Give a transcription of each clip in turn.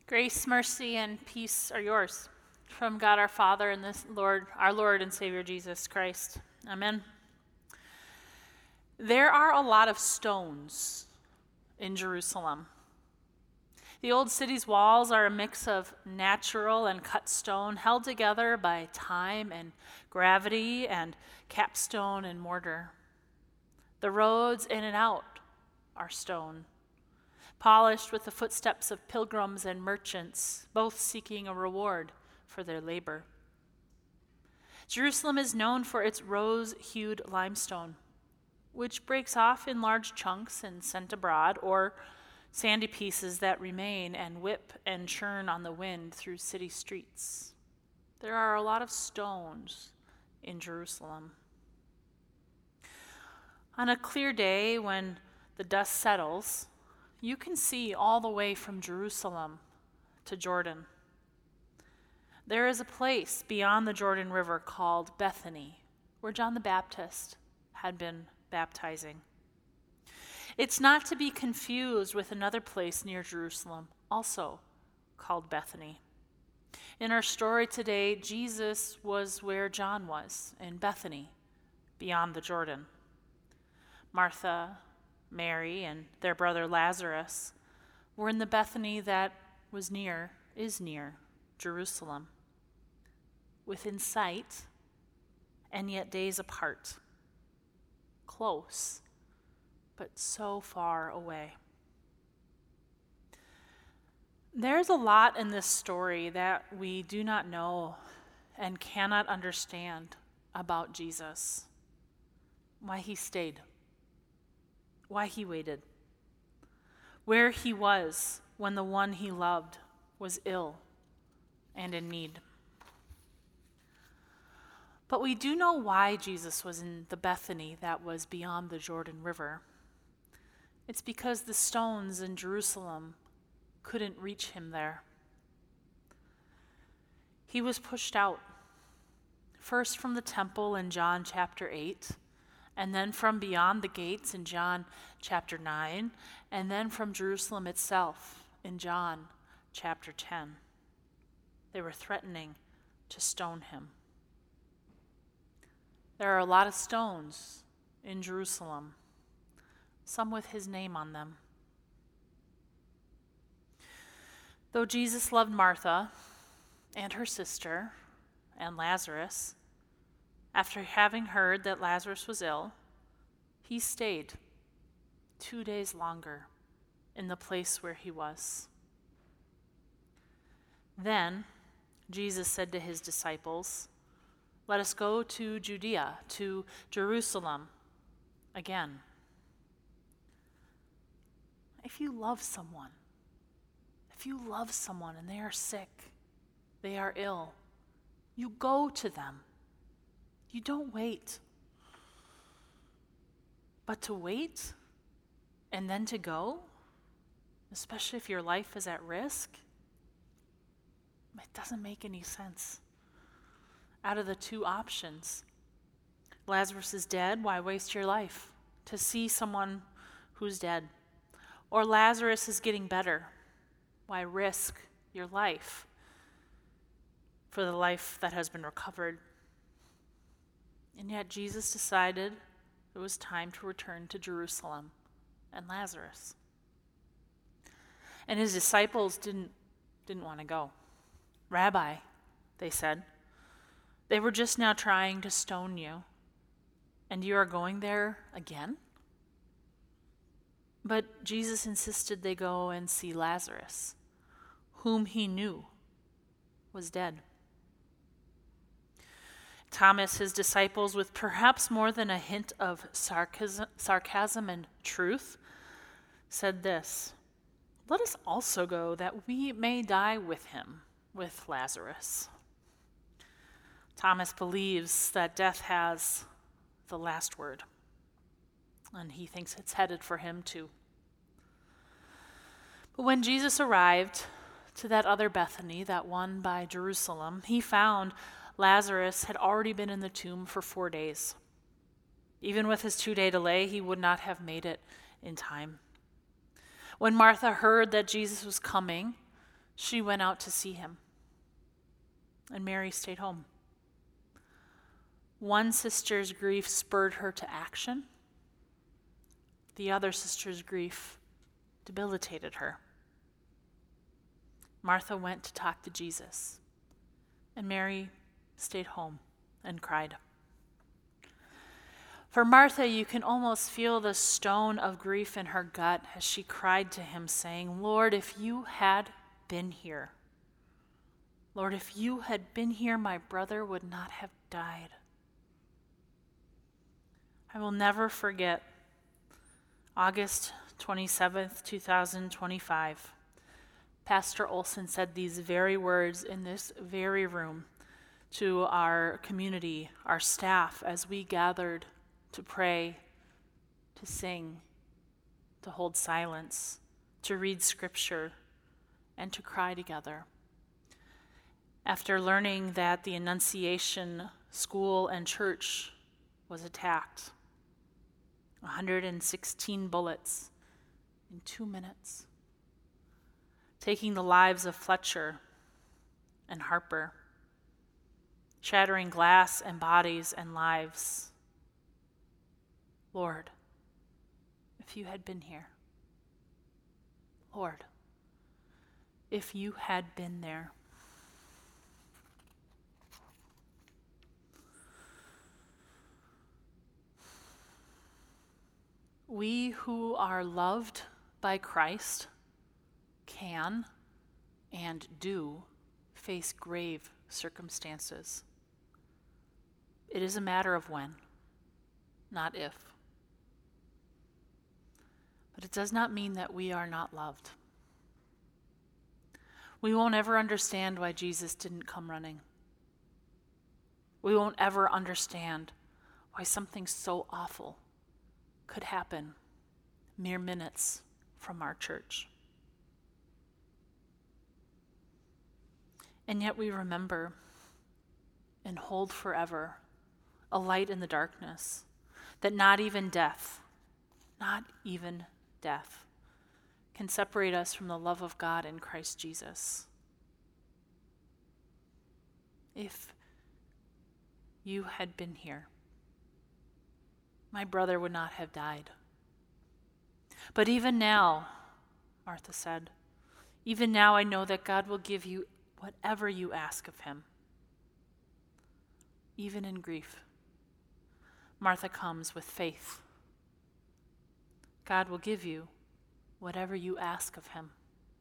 Grace, mercy, and peace are yours from God our Father and our Lord and Savior Jesus Christ. Amen. There are a lot of stones in Jerusalem. The old city's walls are a mix of natural and cut stone held together by time and gravity and capstone and mortar. The roads in and out are stone, polished with the footsteps of pilgrims and merchants, both seeking a reward for their labor. Jerusalem is known for its rose-hued limestone, which breaks off in large chunks and sent abroad, or sandy pieces that remain and whip and churn on the wind through city streets. There are a lot of stones in Jerusalem. On a clear day when the dust settles, you can see all the way from Jerusalem to Jordan. There is a place beyond the Jordan River called Bethany, where John the Baptist had been baptizing. It's not to be confused with another place near Jerusalem, also called Bethany. In our story today, Jesus was where John was, in Bethany, beyond the Jordan. Martha, Mary, and their brother Lazarus were in the Bethany that is near Jerusalem, within sight and yet days apart, close, but so far away. There's a lot in this story that we do not know and cannot understand about Jesus. Why he stayed, why he waited, where he was when the one he loved was ill and in need. But we do know why Jesus was in the Bethany that was beyond the Jordan River. It's because the stones in Jerusalem couldn't reach him there. He was pushed out, first from the temple in John chapter 8, and then from beyond the gates in John chapter 9, and then from Jerusalem itself in John chapter 10. They were threatening to stone him. There are a lot of stones in Jerusalem, some with his name on them. Though Jesus loved Martha and her sister and Lazarus, after having heard that Lazarus was ill, he stayed 2 days longer in the place where he was. Then Jesus said to his disciples, "Let us go to Judea, to Jerusalem again." If you love someone and they are sick, they are ill, you go to them. You don't wait. But to wait and then to go, especially if your life is at risk, it doesn't make any sense. Out of the two options, Lazarus is dead, why waste your life to see someone who's dead? Or Lazarus is getting better, why risk your life for the life that has been recovered? And yet Jesus decided it was time to return to Jerusalem and Lazarus. And his disciples didn't want to go. "Rabbi," they said, "they were just now trying to stone you, and you are going there again?" But Jesus insisted they go and see Lazarus, whom he knew was dead. Thomas, his disciples, with perhaps more than a hint of sarcasm and truth, said this, "Let us also go that we may die with him, with Lazarus." Thomas believes that death has the last word, and he thinks it's headed for him too. But when Jesus arrived to that other Bethany, that one by Jerusalem, he found Lazarus had already been in the tomb for 4 days. Even with his 2-day delay, he would not have made it in time. When Martha heard that Jesus was coming, She went out to see him, and Mary stayed home. One sister's grief spurred her to action. The other sister's grief debilitated her. Martha went to talk to Jesus, and Mary stayed home and cried. For Martha, you can almost feel the stone of grief in her gut as she cried to him, saying, Lord, if you had been here, Lord, if you had been here, my brother would not have died. I will never forget August 27th, 2025. Pastor Olson said these very words in this very room to our community, our staff, as we gathered to pray, to sing, to hold silence, to read scripture, and to cry together. After learning that the Annunciation School and Church was attacked, 116 bullets in 2 minutes, taking the lives of Fletcher and Harper, shattering glass and bodies and lives. Lord, if you had been here, Lord, if you had been there. We who are loved by Christ can and do face grave circumstances. It is a matter of when, not if. But it does not mean that we are not loved. We won't ever understand why Jesus didn't come running. We won't ever understand why something so awful could happen mere minutes from our church. And yet we remember and hold forever a light in the darkness, that not even death, can separate us from the love of God in Christ Jesus. If you had been here, my brother would not have died. But even now, Martha said, even now I know that God will give you whatever you ask of him. Even in grief, Martha comes with faith. God will give you whatever you ask of him.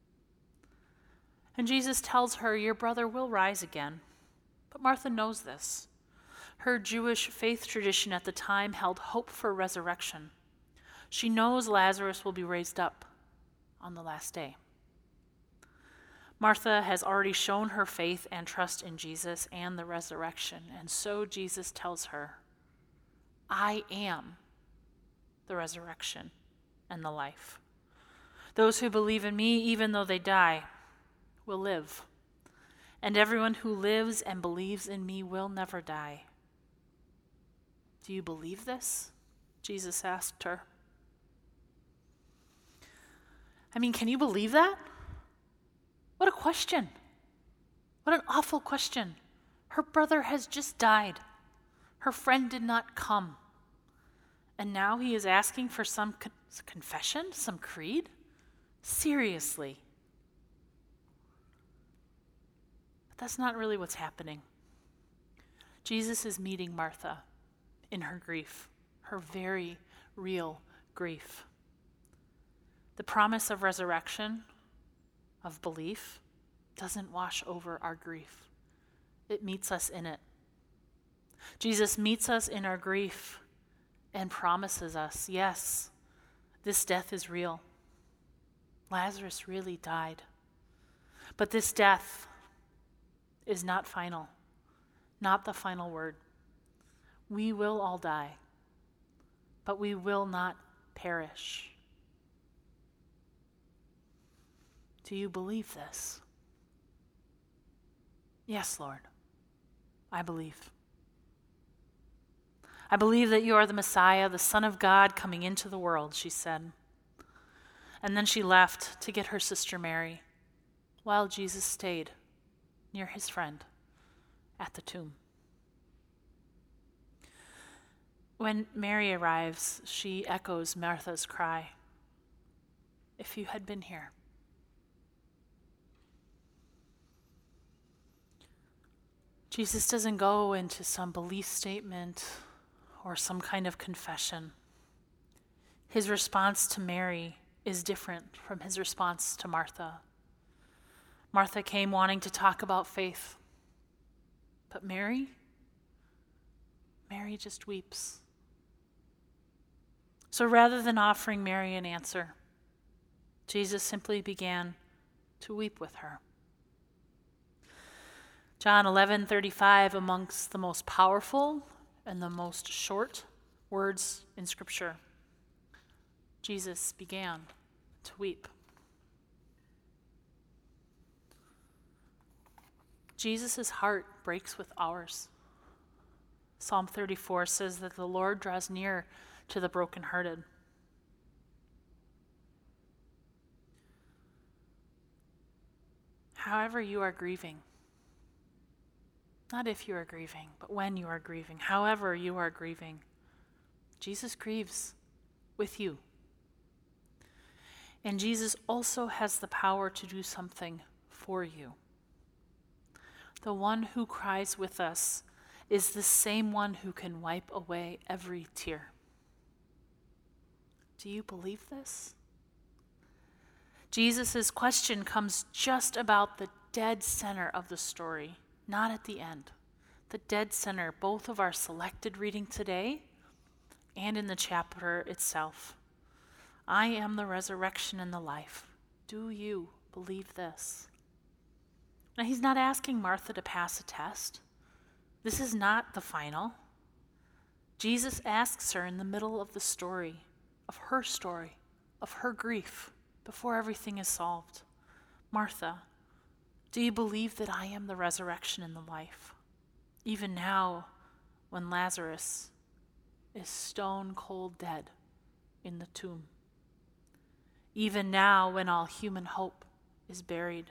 And Jesus tells her, your brother will rise again. But Martha knows this. Her Jewish faith tradition at the time held hope for resurrection. She knows Lazarus will be raised up on the last day. Martha has already shown her faith and trust in Jesus and the resurrection, and so Jesus tells her, I am the resurrection and the life. Those who believe in me, even though they die, will live. And everyone who lives and believes in me will never die. Do you believe this? Jesus asked her. Can you believe that? What a question. What an awful question. Her brother has just died. Her friend did not come. And now he is asking for some confession, some creed? Seriously. But that's not really what's happening. Jesus is meeting Martha in her grief, her very real grief. The promise of resurrection, of belief, doesn't wash over our grief. It meets us in it. Jesus meets us in our grief and promises us, yes, this death is real. Lazarus really died. But this death is not final, not the final word. We will all die, but we will not perish. Do you believe this? Yes, Lord, I believe. I believe that you are the Messiah, the Son of God coming into the world, she said. And then she left to get her sister Mary. while Jesus stayed near his friend at the tomb. When Mary arrives, she echoes Martha's cry, "If you had been here." Jesus doesn't go into some belief statement or some kind of confession. His response to Mary is different from his response to Martha. Martha came wanting to talk about faith, but Mary just weeps. So rather than offering Mary an answer, Jesus simply began to weep with her. John 11:35, amongst the most powerful and the most short words in Scripture, Jesus began to weep. Jesus' heart breaks with ours. Psalm 34 says that the Lord draws near to the brokenhearted. However you are grieving, not if you are grieving, but when you are grieving, however you are grieving, Jesus grieves with you. And Jesus also has the power to do something for you. The one who cries with us is the same one who can wipe away every tear. Do you believe this? Jesus' question comes just about the dead center of the story, not at the end. The dead center, both of our selected reading today and in the chapter itself. I am the resurrection and the life. Do you believe this? Now, he's not asking Martha to pass a test. This is not the final. Jesus asks her in the middle of the story, of her grief, before everything is solved. Martha, do you believe that I am the resurrection and the life? Even now, when Lazarus is stone cold dead in the tomb. Even now, when all human hope is buried.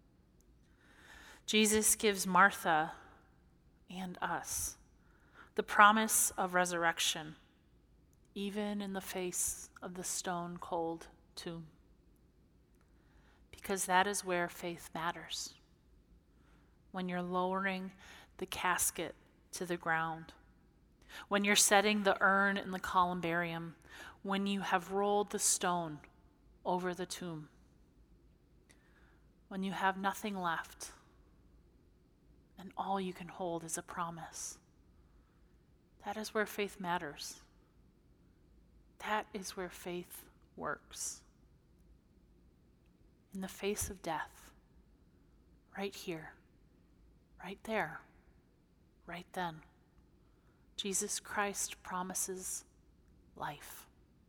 Jesus gives Martha and us the promise of resurrection, even in the face of the stone cold tomb. Because that is where faith matters. When you're lowering the casket to the ground, when you're setting the urn in the columbarium, when you have rolled the stone over the tomb, when you have nothing left, and all you can hold is a promise. That is where faith matters. That is where faith works. In the face of death, right here, right there, right then, Jesus Christ promises life.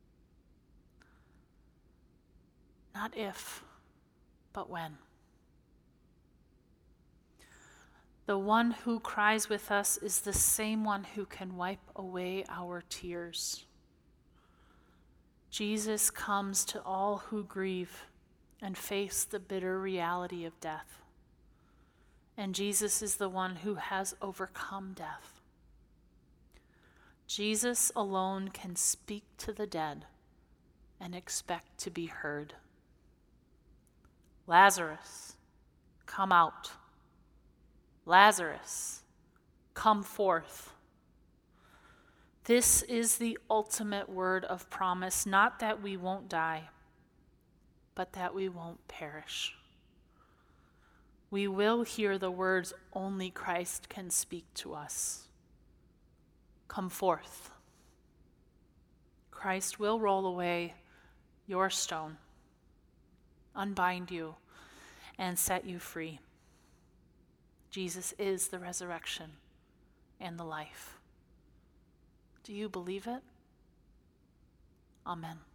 Not if, but when. The one who cries with us is the same one who can wipe away our tears. Jesus comes to all who grieve and face the bitter reality of death. And Jesus is the one who has overcome death. Jesus alone can speak to the dead and expect to be heard. Lazarus, come out. Lazarus, come forth. This is the ultimate word of promise, not that we won't die, but that we won't perish. We will hear the words only Christ can speak to us. Come forth. Christ will roll away your stone, unbind you, and set you free. Jesus is the resurrection and the life. Do you believe it? Amen.